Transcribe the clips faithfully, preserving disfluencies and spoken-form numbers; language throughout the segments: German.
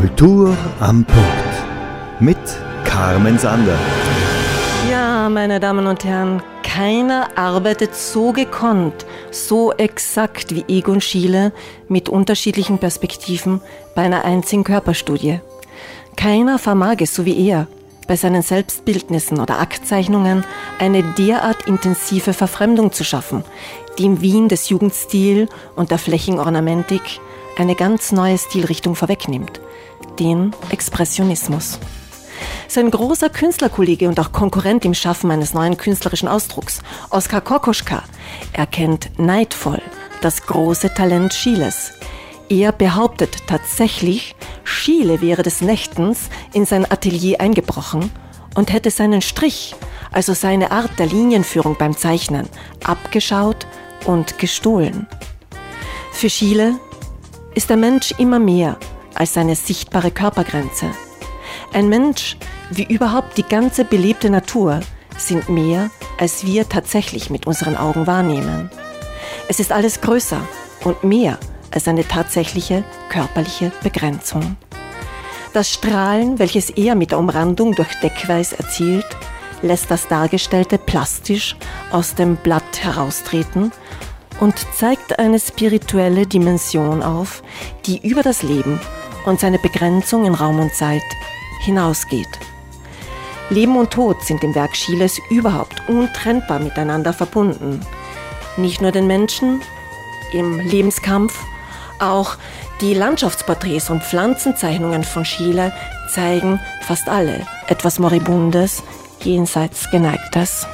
Kultur am Punkt mit Carmen Sander. Ja, meine Damen und Herren, keiner arbeitet so gekonnt, so exakt wie Egon Schiele mit unterschiedlichen Perspektiven bei einer einzigen Körperstudie. Keiner vermag es, so wie er, bei seinen Selbstbildnissen oder Aktzeichnungen eine derart intensive Verfremdung zu schaffen, die im Wien des Jugendstil und der Flächenornamentik eine ganz neue Stilrichtung vorwegnimmt, den Expressionismus. Sein großer Künstlerkollege und auch Konkurrent im Schaffen eines neuen künstlerischen Ausdrucks, Oskar Kokoschka, erkennt neidvoll das große Talent Schieles. Er behauptet tatsächlich, Schiele wäre des Nächtens in sein Atelier eingebrochen und hätte seinen Strich, also seine Art der Linienführung beim Zeichnen, abgeschaut und gestohlen. Für Schiele ist der Mensch immer mehr als seine sichtbare Körpergrenze. Ein Mensch, wie überhaupt die ganze belebte Natur, sind mehr, als wir tatsächlich mit unseren Augen wahrnehmen. Es ist alles größer und mehr als eine tatsächliche körperliche Begrenzung. Das Strahlen, welches er mit der Umrandung durch Deckweiß erzielt, lässt das Dargestellte plastisch aus dem Blatt heraustreten und zeigt eine spirituelle Dimension auf, die über das Leben und seine Begrenzung in Raum und Zeit hinausgeht. Leben und Tod sind im Werk Schieles überhaupt untrennbar miteinander verbunden. Nicht nur den Menschen im Lebenskampf, auch die Landschaftsporträts und Pflanzenzeichnungen von Schiele zeigen fast alle etwas Moribundes, jenseits Geneigtes.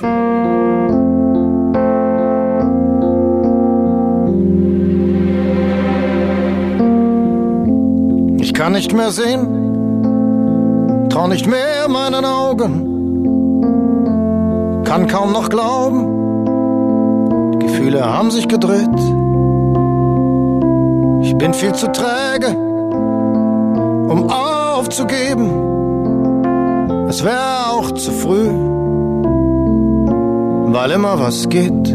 Ich kann nicht mehr sehen, trau nicht mehr meinen Augen, kann kaum noch glauben, die Gefühle haben sich gedreht. Ich bin viel zu träge, um aufzugeben, es wäre auch zu früh, weil immer was geht.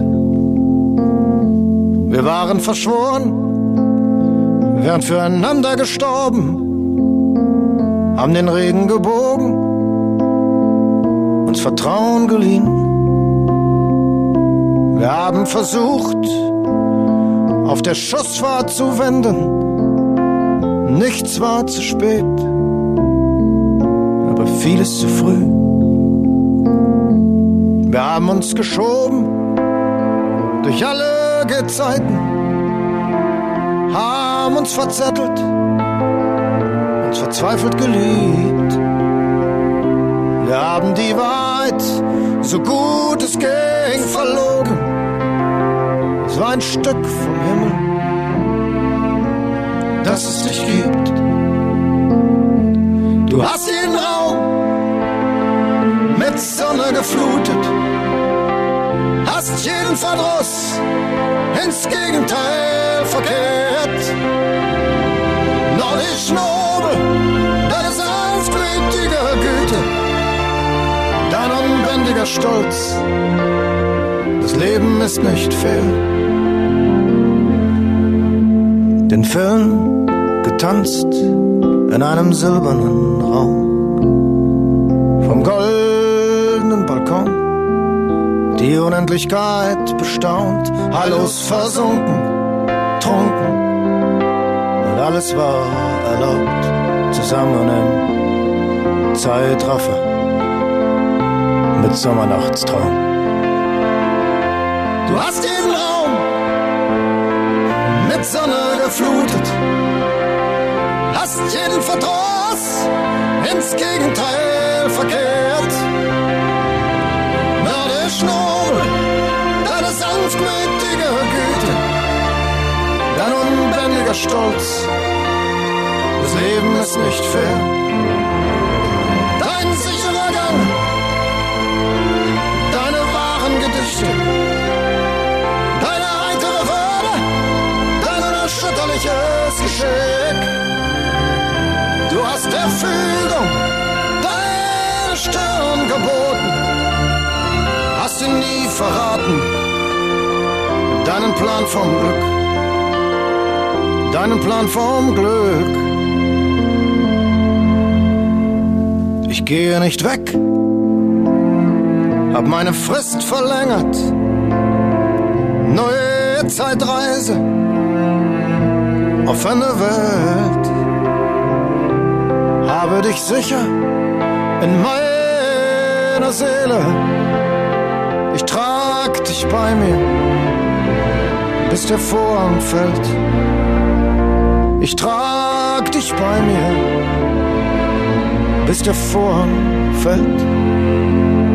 Wir waren verschworen, wären füreinander gestorben, haben den Regen gebogen, uns Vertrauen geliehen. Wir haben versucht, auf der Schussfahrt zu wenden. Nichts war zu spät, aber vieles zu früh. Wir haben uns geschoben durch alle Gezeiten, haben uns verzettelt, uns verzweifelt geliebt. Wir haben die Wahrheit, so gut es ging, verlogen. Es war ein Stück vom Himmel, dass es dich gibt. Du hast jeden Raum mit Sonne geflutet, hast jeden Verdruss ins Gegenteil verkehrt. Noch nicht nobel, deine sanftmütige Güte, dein unbändiger Stolz. Das Leben ist nicht fair. Den Film getanzt in einem silbernen Raum, vom goldenen Balkon die Unendlichkeit bestaunt, heillos versunken, trunken, und alles war erlaubt, zusammen im Zeitraffer mit Sommernachtstraum. Du hast jeden Raum mit Sonne geflutet, hast jeden Verdruss ins Gegenteil verkehrt. Mördisch nobel, deine sanftmütige Güte, dein unbändiger Stolz. Das Leben ist nicht fair. Dein sicherer Gang, deine wahren Gedichte, deine heitere Würde, dein unerschütterliches Geschick. Du hast der Fügung deine Stirn geboten, hast sie nie verraten, deinen Plan vom Glück, deinen Plan vom Glück. gehe nicht weg, hab meine Frist verlängert, neue Zeitreise, offene Welt, habe dich sicher in meiner Seele, ich trag dich bei mir, bis der Vorhang fällt, ich trag dich bei mir, bis der Vorhang fällt.